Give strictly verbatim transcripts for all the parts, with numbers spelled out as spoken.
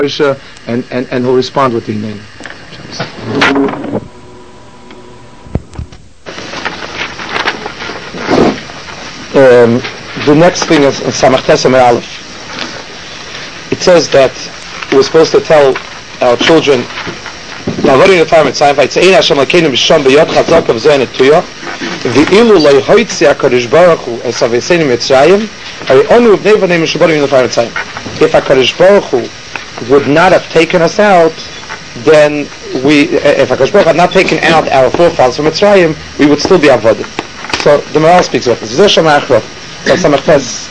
and, and, and he'll respond with the name. Um, the next thing is Samach Tesam Aleph. It says that we're supposed to tell our children Navori the farm at Tzayim Vaytzein Hashem Lakeinu Misham B'Yod Chazak of Zoyin Etuyah V'ilu Loi Hoitzi HaKadosh Baruch Hu Es Aveseinu Mitzrayim Hari Onu B'nei V'nei Mishaborim in the farm at Tzayim. If HaKadosh Baruch Hu would not have taken us out, then we, if HaKadosh Baruch Hu had not taken out our forefathers from Mitzrayim, we would still be avodim. So the Maral speaks of this. This is Shemach Rof. So Samach Tes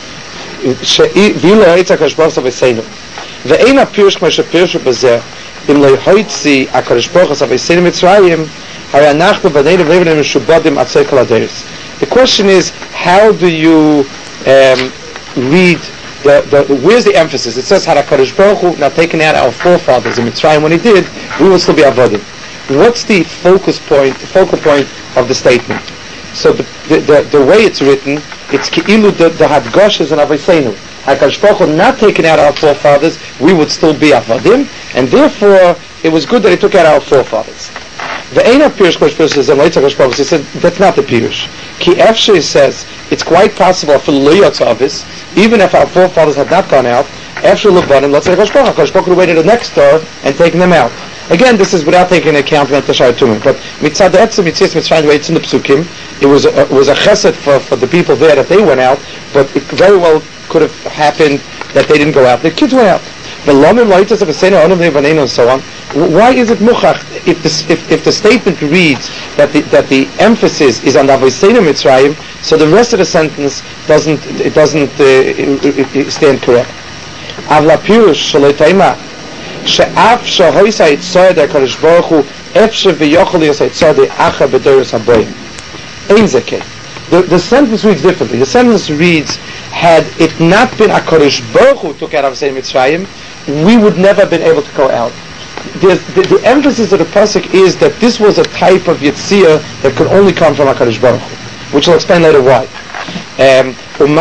V'ilu Hoitzi HaKadosh Baruch Hu Aveseinu Ve'ein HaPirush K'ma Shepirush B'zeh Im Loi Hoitzi HaKadosh Baruch Hu Es Aveseinu Mitzrayim Hari Anachnu B'nei V'nei Mishubadim Atzei Kol HaDeres. The question is, how do you um, read The, the, where's the emphasis? It says, had HaKadosh Baruch Hu not taken out our forefathers in Mitzrayim when he did, we will still be avodim. What's the focus point, focal point of the statement? So the the, the, the way it's written, it's Ki'ilu the, the Hadgoshes and Aveseinu. Had HaKadosh Baruch Hu not taken out our forefathers, we would still be avodim, and therefore it was good that he took out our forefathers. The Eina Pirush Kosh Pirush says, he said, that's not the Pirush. Ki Efsheh says, it's quite possible for Liyot Avis, even if our forefathers had not gone out, after Lebanon, let's say HaKadosh Baruch Hu, HaKadosh Baruch Hu waited the next door and taken them out. Again, this is without taking into account the Tashar Tumim. But Mitzad Etzim, Mitzis Mitzrayim, it's in the Psukim, it was a, it was a chesed for, for the people there that they went out, but it very well could have happened that they didn't go out. The kids went out. The Lomim Laitas of Asena, Onam Nevanenu, and so on. Why is it Muchach? If the, if, if the statement reads that the, that the emphasis is on the Avosenu Mitzrayim, so the rest of the sentence doesn't it doesn't uh, it, it stand correct. Avla Pirush Shalei Taima She'af Shahoisa Yitzor Der Kadosh Baruch Hu Efshe V'Yochel Yosei Yitzor Der Acha B'Doros Haboyim Ein Zekeh. The the sentence reads differently. The sentence reads, had it not been HaKadosh Baruch Hu took out Avosenu Mitzrayim, we would never have been able to go out. The, the emphasis of the pasuk is that this was a type of Yetzirah that could only come from HaKadosh Baruch Hu, which I'll explain later why. Um,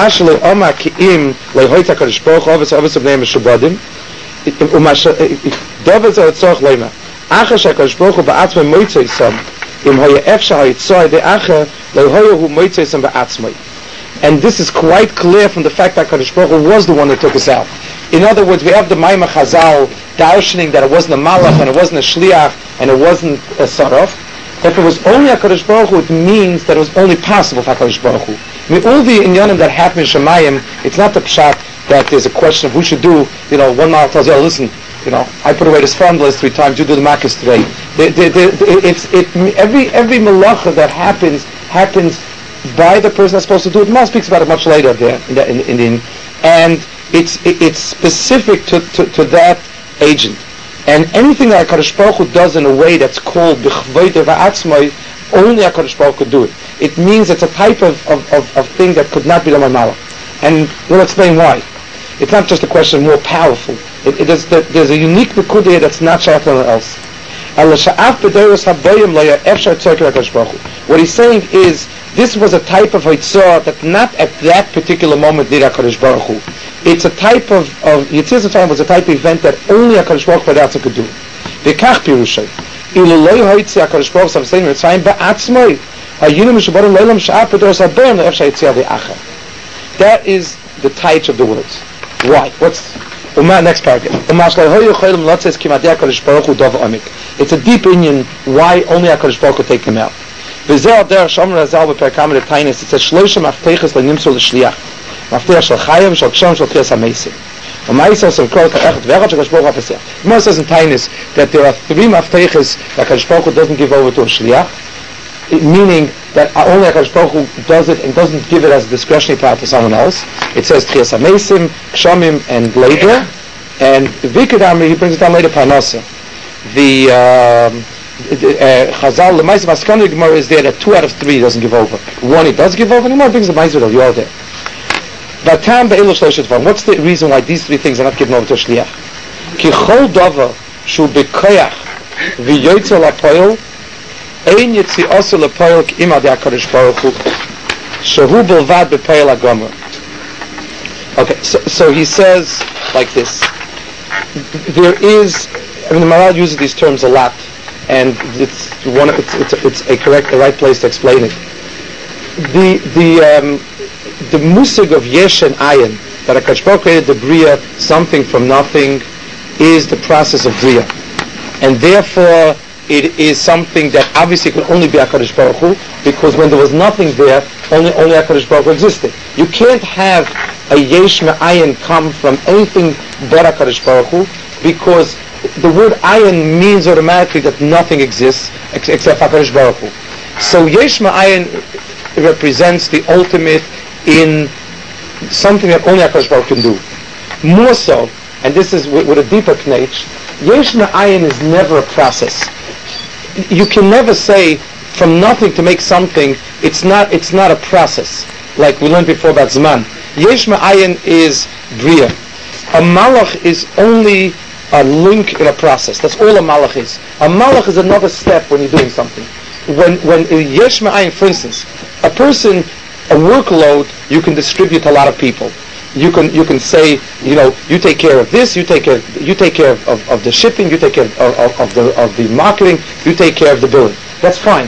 and this is quite clear from the fact that HaKadosh Baruch Hu was the one that took us out. In other words, we have the Maimah Chazal darshaning that it wasn't a Malach and it wasn't a Shliach and it wasn't a Saraf. If it was only HaKadosh Baruch Hu, it means that it was only possible for HaKadosh Baruch Hu. I mean, all the inyanim that happen in Shemayim, it's not the pshat that there's a question of who should do, you know, one Malach tells you, oh, listen, you know, I put away this phone list three times, you do the Makkos today. The, the, the, it's, it, every, every malacha that happens, happens by the person that's supposed to do it. Mal speaks about it much later there, in the, in, in, in, and It's it's specific to, to, to that agent, and anything that HaKadosh Baruch Hu does in a way that's called b'chvoide va'atzmai, only HaKadosh Baruch Hu could do it. It means it's a type of, of, of, of thing that could not be done by Malach, and we'll explain why. It's not just a question of more powerful. It, it is that there's a unique nikud here that's not shaykh to anyone else. What he's saying is, this was a type of Yitzhak that not at that particular moment did HaKadosh Baruch Hu. It's a type of, of Yitzhak time was a type of event that only HaKadosh Baruch Hu could do. V'kach pirushay. Ilu loy hoitzi HaKadosh Baruch Hu Avosenu Mitzrayim ba'atzmoi. Hayinu mishubarim leilam sha'af b'doros haboyim le'efsha yitzia de'acha. That is the taich of the words. Why? What's Uma, next paragraph. It's a deep union why only HaKadosh Baruch Hu take them out. It says shloisha mafteiches le'nimtzor l'shliach. Maftech shel chayim shel ksham shel tchias hamesim. U'ma'isel sem kol ka'echet ve'echad shel HaKadosh Baruch Hu ha'pesach. The Gemara says in Tainis that there are three mafteiches that HaKadosh Baruch Hu doesn't give over to a shliach, meaning that only HaKadosh Baruch Hu does it and doesn't give it as a discretionary power to someone else. It says tchias hamesim, kshamim, and labor. And Vikadam, he brings it down later, Parnasa. The um, Chazal, the Ma'aseh Maskana Gemara is there that two out of three he doesn't give over. One he does give over, and the Gemara brings the Ma'aseh of Yor there. Vatam be'ilu shloishet dvarim. What's the reason why these three things are not given over to a shliach? Ki chol davar shu bekoyach v'yoytze lapoil ein yitzi'osu lapoil k'imad HaKadosh Baruch Hu shehu belvad bepoil hagomra. Okay, so, so he says like this. there is, I mean, the Maharal uses these terms a lot, and it's one, it's it's, it's a correct, the right place to explain it. The the um, the musig of yesh and ayin, that HaKadosh Baruch Hu created the bria, something from nothing, is the process of bria, and therefore it is something that obviously can only be HaKadosh Baruch Hu, because when there was nothing there, only only HaKadosh Baruch Hu existed. You can't have a yesh me'ayin come from anything but HaKadosh Baruch Hu, because the word ayin means automatically that nothing exists ex- except HaKadosh Baruch Hu. So yesh me'ayin represents the ultimate in something that only HaKadosh Baruch Hu can do. More so, and this is with, with a deeper knetch, yesh me'ayin is never a process. You can never say from nothing to make something. It's not. It's not a process like we learned before about Zman. Yesh me'ayin is bria. A malach is only a link in a process. That's all a malach is. A malach is another step when you're doing something. When when yesh me'ayin, for instance, a person, a workload, you can distribute to a lot of people. You can you can say, you know, you take care of this, you take care you take care of, of, of the shipping, you take care of, of, of the of the marketing, you take care of the billing. That's fine.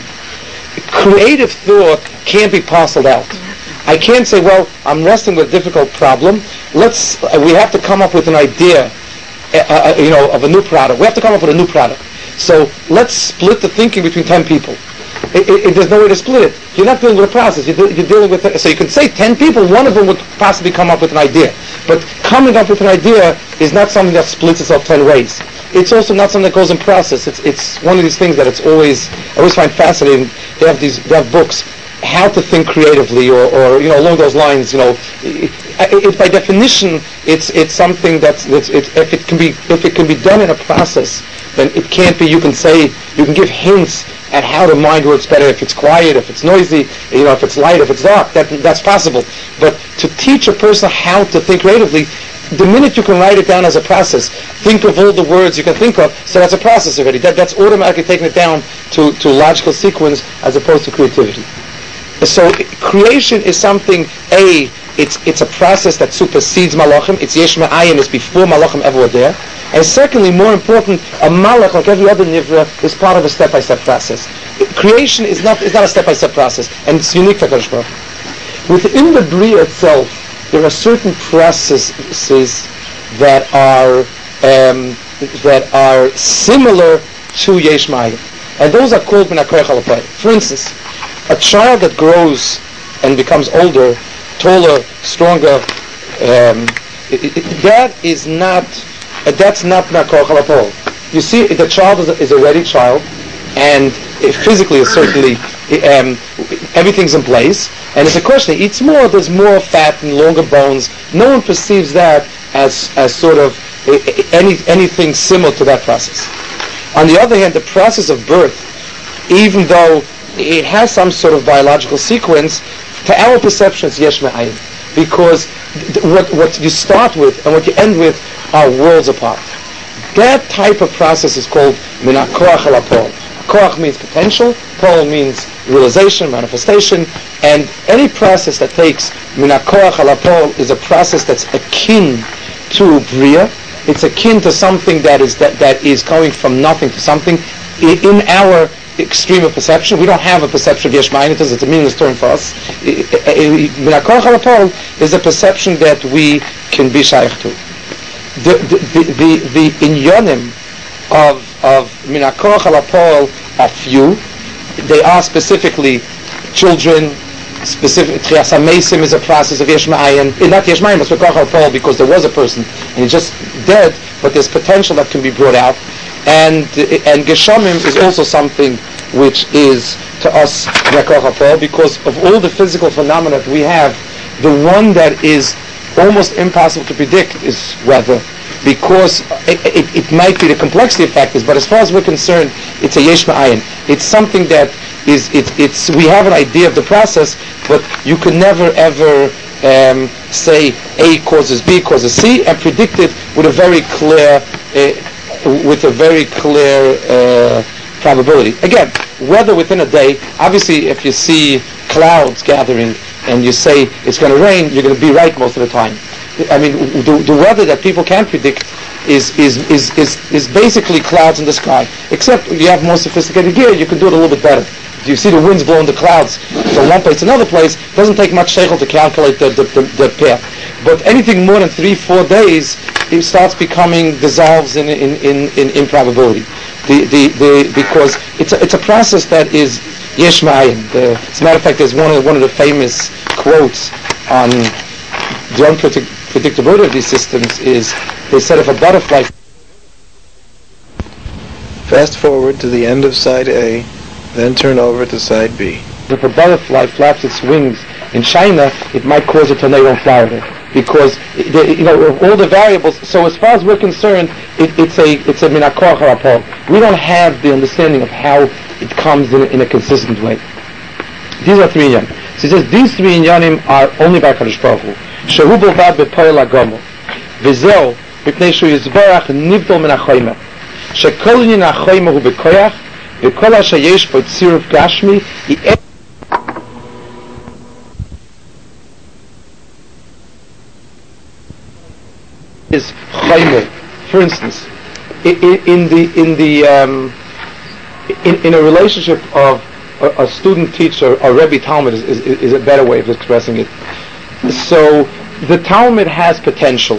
Creative thought can't be parceled out. I can't say, well, I'm wrestling with a difficult problem. Let's uh, we have to come up with an idea, uh, uh, you know, of a new product. We have to come up with a new product. So let's split the thinking between ten people. It, it, it, there's no way to split it. You're not dealing with a process. You're, de- you're dealing with a, so you can say ten people. One of them would possibly come up with an idea, but coming up with an idea is not something that splits itself ten ways. It's also not something that goes in process. It's it's one of these things that it's always I always find fascinating. They have these they have books, how to think creatively, or, or you know along those lines. You know, it, it, by definition, it's it's something that's, that's it, if it can be if it can be done in a process, then it can't be. You can say you can give hints at how the mind works better, if it's quiet, if it's noisy, you know, if it's light, if it's dark. That that's possible. But to teach a person how to think creatively, the minute you can write it down as a process, think of all the words you can think of, so that's a process already. That that's automatically taking it down to to logical sequence as opposed to creativity. So creation is something, A, it's it's a process that supersedes malachim. It's yesh me'ayin, it's before malachim ever were there. And secondly, more important, a malach, like every other nivra, is part of a step-by-step process. Creation is not is not a step-by-step process, and it's unique to HaKadosh Baruch Hu. Within the bria itself, there are certain processes that are um, that are similar to yesh me'ayin, and those are called min hakoach al hapa'il. For instance, a child that grows and becomes older, taller, stronger, um, it, it, that is not, uh, that's not min hakoach al hapa'il. You see, the child is a, is a ready child, and it physically is certainly, um, everything's in place, and it's a question, he eats more, there's more fat and longer bones. No one perceives that as as sort of uh, any anything similar to that process. On the other hand, the process of birth, even though it has some sort of biological sequence, to our perception it's yesh me'ayin, because th- what what you start with and what you end with are worlds apart. That type of process is called min hakoach al hapa'il. Koach means potential, pol means realization, manifestation, and any process that takes min hakoach al hapa'il is a process that's akin to bria. It's akin to something that is that, that is coming from nothing to something. In our extreme of perception, we don't have a perception of yesh me'ayin. It's a meaningless term for us. Min hakoach al hapa'il is a perception that we can be shaykh to. The the the, the, the inyonim of of min hakoach al hapa'il are few. They are specifically children. Specific Tchias HaMeisim is a process of yesh me'ayin. Not yesh me'ayin, but min hakoach al hapa'il, because there was a person and he's just dead, but there's potential that can be brought out. And and Geshamim is also something which is to us min hakoach al hapa'il, because of all the physical phenomena that we have, the one that is almost impossible to predict is weather, because it, it, it might be the complexity of factors, but as far as we're concerned, it's a yesh me'ayin. It's something that is, it, it's, we have an idea of the process, but you can never ever um, say A causes B causes C and predict it with a very clear, uh, with a very clear uh, probability. Again, weather within a day, obviously if you see clouds gathering and you say it's going to rain, you're going to be right most of the time. I mean, the, the weather that people can predict is is, is is is basically clouds in the sky. Except if you have more sophisticated gear, you can do it a little bit better. You see the winds blowing the clouds from one place to another place. It doesn't take much sheikhel to calculate the, the, the, the path. But anything more than three, four days, it starts becoming, dissolves in in, in, in improbability. The, the, the, because it's a, it's a process that is yesh ma'ayin. As a matter of fact, there's one of, one of the famous quotes on the unpredictability of these systems is, they said if a butterfly... Fast forward to the end of side A, then turn over to side B. If a butterfly flaps its wings in China, it might cause a tornado in Florida, because the, you know all the variables. So as far as we're concerned, it, it's a it's a min hakoach harapol. We don't have the understanding of how it comes in, in a consistent way. These are three inyanim. So he says these three inyanim are only by Kadosh Baruch Hu. Shehu b'vad b'poel hagomo, v'zeu b'pnei shu yizbarach nivdol min hachoyma. Shekol yin hachoyma hu b'koyach, v'kol asher yesh bo tziruf gashmi, hi is chaymer. For instance, in, in the in the um, in, in a relationship of a, a student-teacher, a Rebbe Talmud is, is, is a better way of expressing it. So the Talmud has potential.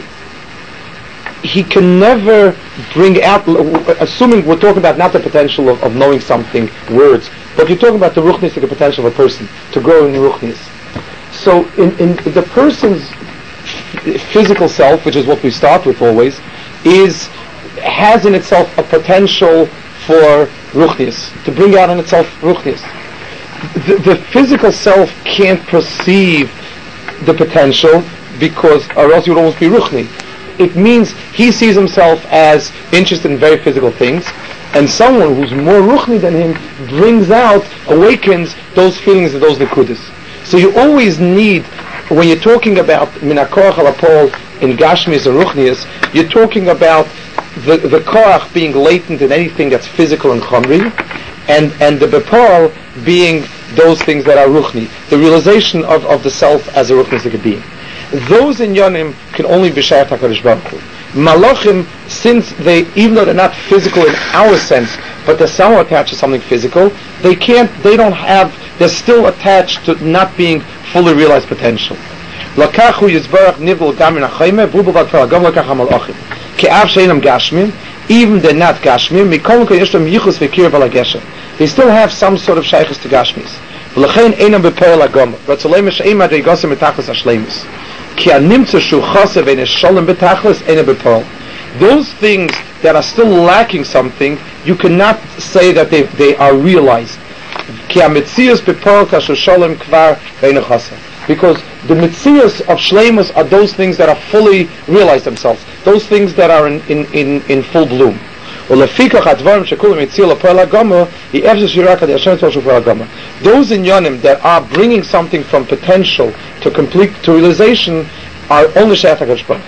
He can never bring out, assuming we're talking about not the potential of, of knowing something, words, but you're talking about the ruchnistic potential of a person to grow in ruchnis. So in, in the person's physical self, which is what we start with always, is has in itself a potential for ruchnius, to bring out in itself ruchnius. The, the physical self can't perceive the potential because, or else you would almost be ruchni. It means he sees himself as interested in very physical things, and someone who's more ruchni than him brings out, awakens those feelings of those nekudas. So you always need, when you're talking about min hakoach harapol in gashmis and ruchnius, you're talking about the the koach being latent in anything that's physical and chomri, and and the bepol being those things that are ruchni, the realization of, of the self as a ruchnistic being. Those inyanim can only be shayach HaKadosh Baruch Hu. Malachim, since they, even though they're not physical in our sense, but they're somehow attached to something physical, they can't, they don't have, they're still attached to not being fully realized potential. Lakachu yizbarach nivdol gamin achayme, v'ubavad paragam lakach hamalachim. Ke'av sheinam gashmin, even they're not gashmin, mikolon kan yishlam yichus v'kir v'lagesha. They still have some sort of shaychus to gashmis. V'lechein einam b'peil agama, v'atzolei mesheim adrei gosim mitachlis ashleimus. Ki animtza shu chase v'enes sholem betachlis einam b'peil. Those things that are still lacking something, you cannot say that they they are realized. Ki amitzias b'peil kashu sholem kvar v'enes chase. Because the mitzias of shleimus are those things that are fully realized themselves, those things that are in in in, in full bloom. Those inyanim that are bringing something from potential to complete to realization are only shayach HaKadosh Baruch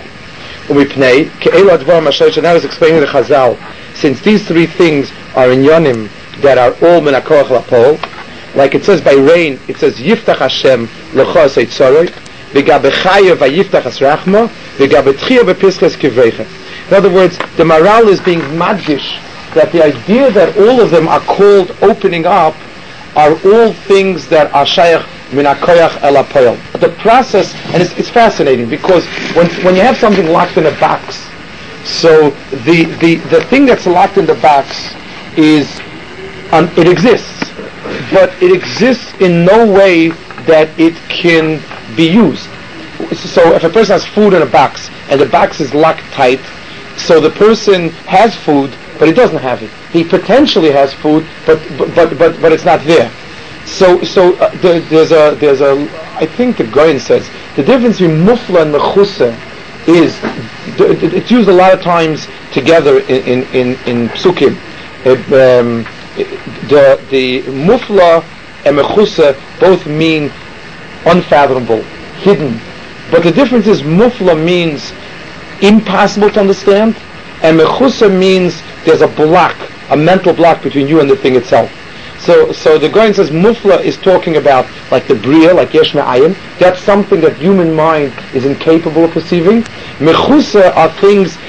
Hu. Now is explaining the Chazal, since these three things are inyanim that are all min hakoach harapol, like it says by rain, it says Yiftach Hashem lecha seitzoroi, v'ga b'chaya v'yiftach asrachma, v'ga b'tchia b'piskes kivreicha. In other words, the Maharal is being madgish that the idea that all of them are called opening up are all things that are shayach min hakoach el hapoel. The process, and it's, it's fascinating because when when you have something locked in a box, so the the, the thing that's locked in the box is um, it exists, but it exists in no way that it can be used. So if a person has food in a box and the box is locked tight, so the person has food, but he doesn't have it. He potentially has food, but but but but it's not there. So so uh, there, there's a there's a I think the Goyen says the difference between mufla and mechusa is it's used a lot of times together in in in, in psukim. Uh, um, the the mufla and mechusa both mean unfathomable, hidden, but the difference is mufla means impossible to understand, and mechusa means there's a block, a mental block between you and the thing itself. So, so the Goyen says mufla is talking about like the bria, like yesh me'ayin. That's something that human mind is incapable of perceiving. Mechusa are things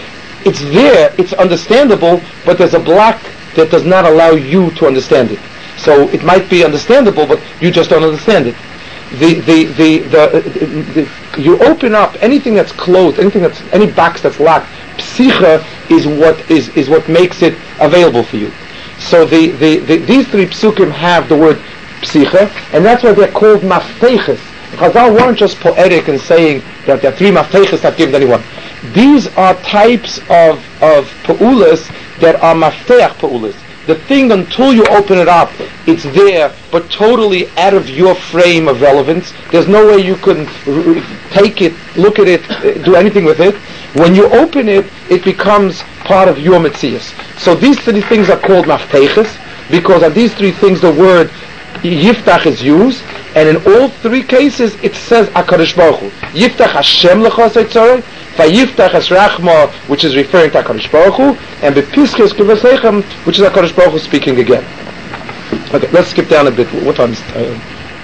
it's there, it's understandable, but there's a block that does not allow you to understand it. So it might be understandable, but you just don't understand it. The the the the, the, the you open up anything that's closed, anything that's any box that's locked. Psicha is what is is what makes it available for you. So the, the, the these three psukim have the word psicha, and that's why they're called mafteches. Chazal weren't just poetic in saying that there are three mafteches not given to anyone. These are types of of pa'ulas that are mafteach pa'ulas. The thing, until you open it up, it's there, but totally out of your frame of relevance. There's no way you can r- take it, look at it, do anything with it. When you open it, it becomes part of your metzias. So these three things are called mafteches, because of these three things the word yiftach is used, and in all three cases it says HaKadosh Baruch Hu. Yiftach Hashem lecha seitzorei, Vayiftach es Rachma, which is referring to HaKadosh Baruch Hu, and Bepiskes Kivasechem, which is HaKadosh Baruch Hu speaking again. Okay, let's skip down a bit. What time is it?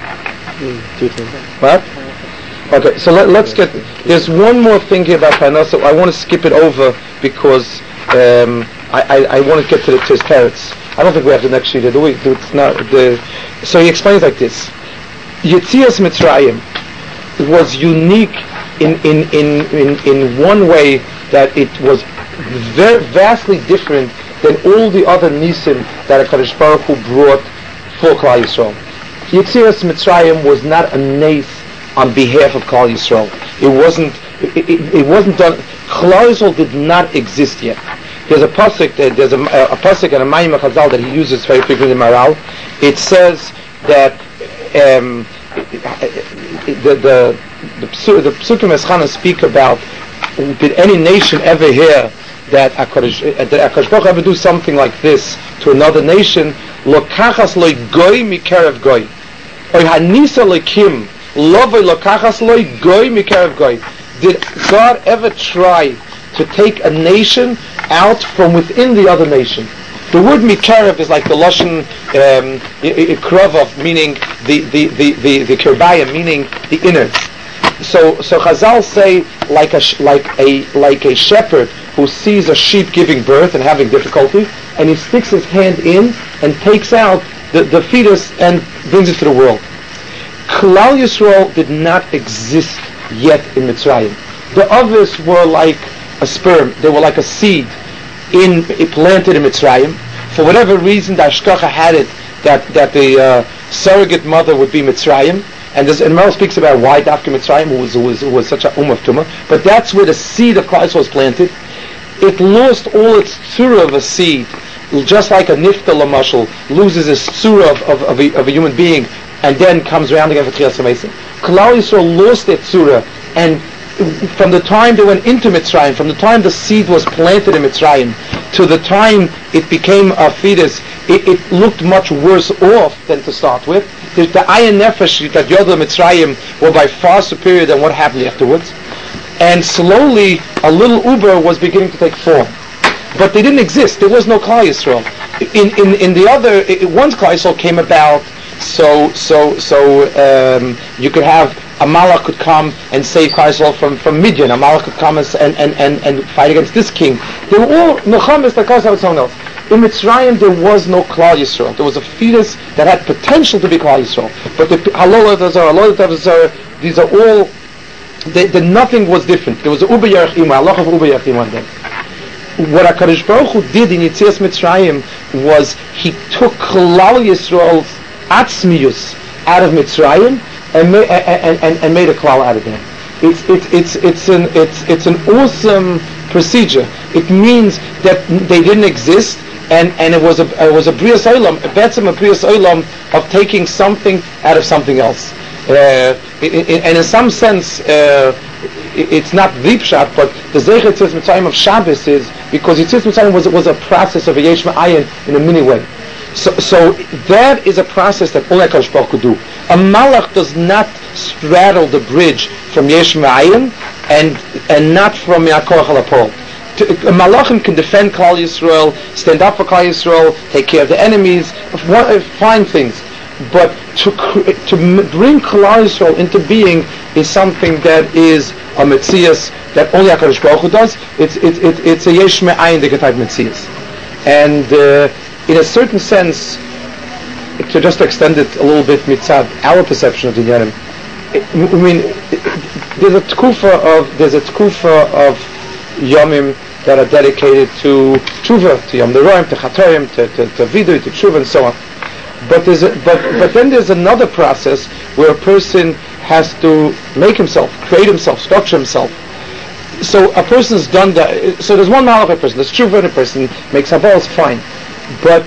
What? Okay, so let, let's get, there's one more thing here about Parnasa. I want to skip it over because um, I, I, I want to get to, the, to his parents. I don't think we have the next sheet, do we? Do it's not, the, so he explains like this. Yetzias Mitzrayim was unique in, in, in, in, in one way, that it was very vastly different than all the other nisim that HaKadosh Baruch Hu brought for Klal Yisrael. Yetzias Mitzrayim was not a nes on behalf of Klal Yisrael. It wasn't. It, it, it wasn't done. Klal Yisrael did not exist yet. There's a pasuk. There's a, a pasuk and a Mayim Chazal that he uses very frequently in Maral. It says that um, the the the, the Psukim Eschana speak about, did any nation ever hear that HaKadosh, that HaKadosh Baruch Hu ever do something like this to another nation? Lo kachas loy goy mikerev goy, oy hanisa lekim lovay lo kachas loy goy mikerev goy. Did God ever try to take a nation out from within the other nation? The word mikerev is like the lashon um, krovov, meaning the the the the, the kirbayim, meaning the innards. So so Chazal say like a like a like a shepherd who sees a sheep giving birth and having difficulty, and he sticks his hand in and takes out the, the fetus and brings it to the world. Klal Yisrael did not exist yet in Mitzrayim. The others were like a sperm; they were like a seed in planted in Mitzrayim. For whatever reason, the Ashkacha had it that that the uh, surrogate mother would be Mitzrayim. And this, and Meryl speaks about why Dafka Mitzrayim, who was, who was, who was such a um of tumah, but that's where the seed of Christ was planted. It lost all its tzura of a seed, just like a nifta lamashal loses its tzura of, of, of, a, of a human being, and then comes around again for Tchias HaMesim. Klal Yisrael lost its tzura, and from the time they went into Mitzrayim, from the time the seed was planted in Mitzrayim, to the time it became a fetus, it, it looked much worse off than to start with. The, the ayin nefesh that Yodel Mitzrayim were by far superior than what happened afterwards. And slowly, a little Uber was beginning to take form. But they didn't exist. There was no Klal Yisrael. In in in the other, it, once Klal Yisrael came about, so so so um, you could have a Malach could come and save Klal Yisrael from from Midian. A Malach could come and and and, and fight against this king. They were all Mechamis that caused someone else. In Mitzrayim, there was no Klal Yisrael. There was a fetus that had potential to be Klal Yisrael. But the Halol Tazar, Halol Tazar, these are all, they, the, nothing was different. There was a Uber Yerach Ima, a lot of Uber Yerach Ima then. What HaKadosh Baruch Hu did in Yetzias Mitzrayim was he took Klal Yisrael's Atzmius out of Mitzrayim and, ma- and, and, and made a Klal out of them. It's it's it's it's an it's it's an awesome procedure. It means that they didn't exist. And, and it was a it was a Brias Olam, a betzim a Brias Olam of taking something out of something else. Uh, it, it, and in some sense, uh, it, it's not the pshat, but the Zecher Yetzias Mitzrayim of Shabbos is because Yetzias Mitzrayim was was a process of a Yesh Ma'ayin in a mini way. So so that is a process that only HaKadosh Baruch Hu could do. A Malach does not straddle the bridge from Yesh Ma'ayin and and not from Yaakov Halapol. Malachim can defend Klal Yisrael, stand up for Klal Yisrael, take care of the enemies, fine things. but to cre- to m- bring Klal Yisrael into being is something that is a metzias that only HaKadosh Baruch Hu does. It's it's it's, it's a yesh me'ayin type metzias, and uh, in a certain sense, to just extend it a little bit mitzad our perception of the Yanim. I mean, there's a tkufa of there's a tkufa of yomim that are dedicated to tshuva, to Yom Neroim, to Chatorim, to to, to Vidui, to tshuva, and so on. But there's a, but but then there's another process where a person has to make himself, create himself, structure himself. So a person's done that. So there's one malach person, there's tshuva, and a person makes habalas, fine. But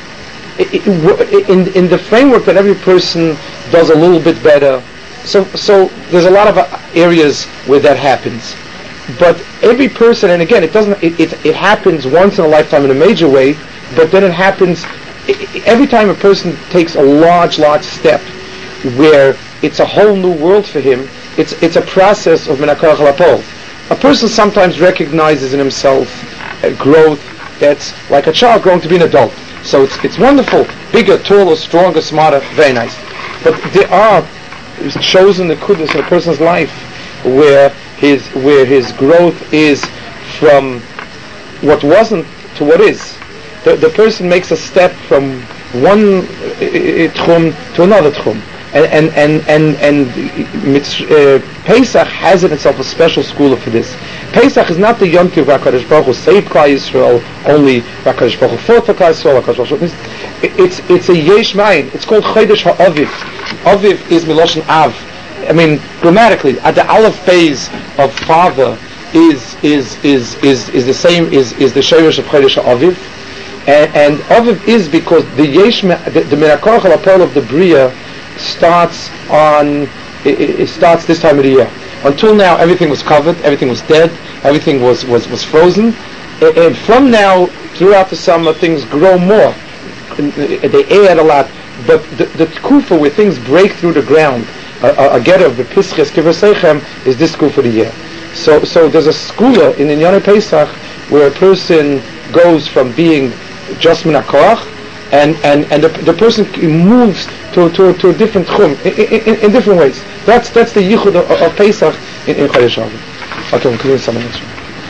in in the framework that every person does a little bit better. So so there's a lot of areas where that happens. But every person, and again, it doesn't. It, it it happens once in a lifetime in a major way. But then it happens every time a person takes a large, large step, where it's a whole new world for him. It's it's a process of menakorach lapol. A person sometimes recognizes in himself a growth that's like a child growing to be an adult. So it's it's wonderful, bigger, taller, stronger, smarter, very nice. But there are chosen the kudus in a person's life where his where his growth is from what wasn't to what is. The, the person makes a step from one uh, tchum to another tchum, and and and and, and uh, Pesach has in itself a special school for this. Pesach is not the Yom Tov HaKadosh Baruch Hu saved Klal Yisrael only. HaKadosh Baruch Hu fought for Klal Yisrael. HaKadosh Baruch Hu. It's it's a yesh mayin. It's called Chodesh HaAviv. Aviv is miloshen av. I mean, grammatically, at the aleph phase of father is is is is is the same is is the shayrish of Chodesh HaAviv. And, and Aviv is because the yesh the, the Menakorach HaLapol of the Bria starts on it, it starts this time of the year. Until now, everything was covered, everything was dead, everything was was, was frozen. And, and from now, throughout the summer, things grow more. They add a lot, but the, the tkufa where things break through the ground, a get of the Pisches Kivrosechem, is this tkufa of the year. So, so there's a skula in Inyan Pesach where a person goes from being just menakorach, and and and the, the person moves to to to a different tchum in, in, in different ways. That's that's the yichud of, of Pesach in, in Chodesh Aviv. Okay, we'll continue some minutes.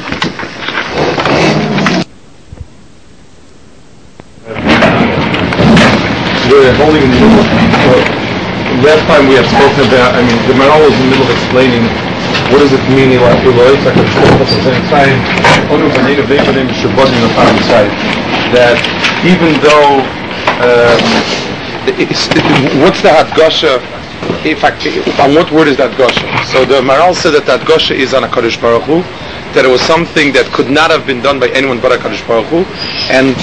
We're holding in the middle of, uh, last time we have spoken about, I mean, the Maral was in the middle of explaining what does it mean, like, that even though, um, it's, it, what's the Hadgasha, in fact, on what word is that Hadgasha? So the Maral said that that Hadgasha is on HaKadosh Baruch Hu, that it was something that could not have been done by anyone but HaKadosh Baruch Hu, and